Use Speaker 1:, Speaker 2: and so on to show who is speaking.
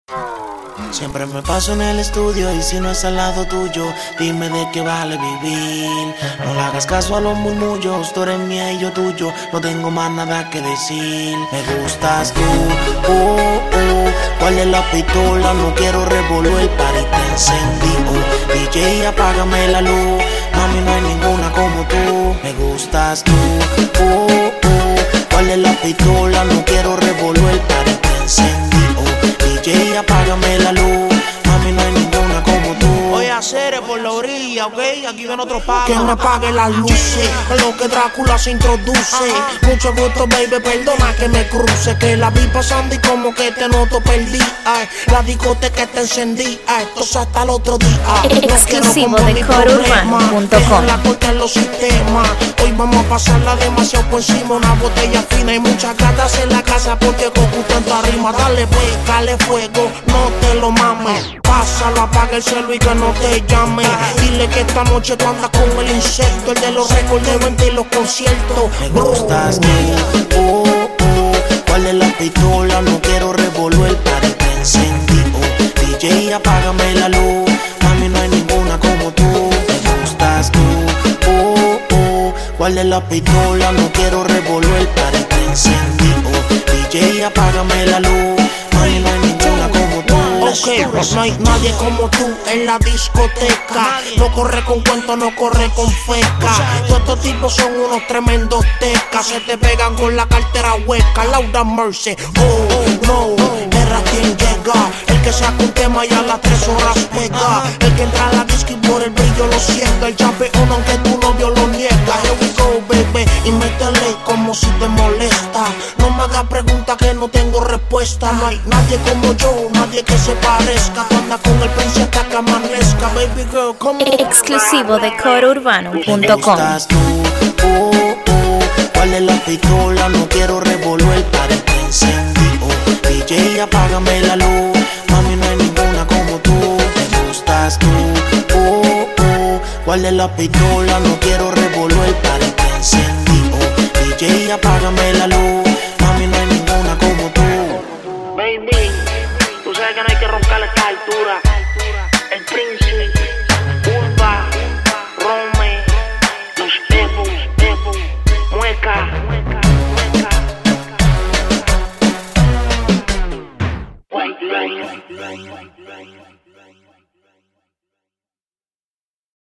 Speaker 1: Siempre me paso en el estudio y si no es al lado tuyo, dime de qué vale vivir. No le hagas caso a los murmullos, tú eres mía y yo tuyo, no tengo más nada que decir. Me gustas tú, ¿cuál es la pistola? No quiero revolver, para te encendí. DJ, apágame la luz, mami, no hay ninguna como tú. Me gustas tú, ¿cuál es la pistola? No quiero revolver, para te encendí. DJ, apágame la luz, mami, no hay ninguna como tú.
Speaker 2: Voy a hacer por la orilla, ok, aquí ven otro pago. Que me apague las luces, en lo que Drácula se introduce. Mucho gusto, baby, perdona que me cruce. Que la vi pasando y como que te noto perdí. Ay, la discoteca te encendí, ay, entonces hasta el otro día.
Speaker 3: Exclusivo de CoreUrbano.com.
Speaker 2: La corte en los sistemas. Hoy vamos a pasarla demasiado por encima. Una botella fina y muchas gatas en la casa porque Goku tanta rima. Dale, dale fuego, no te lo mames. Pásalo, apaga el celo y que no te llame. Dile que esta noche tú andas con el insecto, el de los récords de venta y los conciertos.
Speaker 1: Me gustas tú, ¿cuál es la pistola? No quiero revolver, para te encendí. DJ, apágame la luz, mami, no hay ninguna como tú. Me gustas tú, ¿cuál es la pistola? No quiero revolver, para te encendí. DJ, apágame la luz, mami, no hay ninguna como tú.
Speaker 2: Ok, no hay nadie como tú en la discoteca. No corre con cuento, no corre con feca. Todos estos tipos son unos tremendos tecas. Se te pegan con la cartera hueca. Laura Mercy, oh no, era quien llega. El que saca un tema y a las 3 horas pega. El que entra a la disco y por el brillo lo ciega. El campeón aunque tu novio lo niega. Here we go, baby, y métele como si te molesta. No me hagas preguntas que no tengo respuesta. No hay nadie como yo, nadie que se parezca. Tú andas con el príncipe hasta que amanezca. Baby girl, come on.
Speaker 3: Exclusivo de
Speaker 1: Me
Speaker 3: CoreUrbano.com.
Speaker 1: gustas tú, ¿cuál es la pistola? No quiero revolver, para te encendí. DJ, apágame la luz, mami, no hay ninguna como tú. Me gustas tú, ¿cuál es la pistola? No quiero revolver, para te encendí. DJ, apágame la